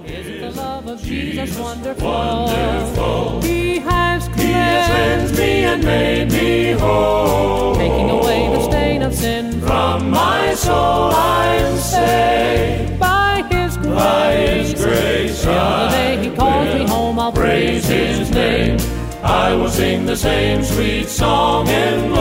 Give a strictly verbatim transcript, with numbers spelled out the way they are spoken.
Isn't the love of Jesus wonderful? Wonderful. He has He has cleansed me and made me whole. taking away the stain of sin From my soul I am saved. by His grace. By His grace Till the day He calls me home, I'll praise His name. I will sing the same sweet song in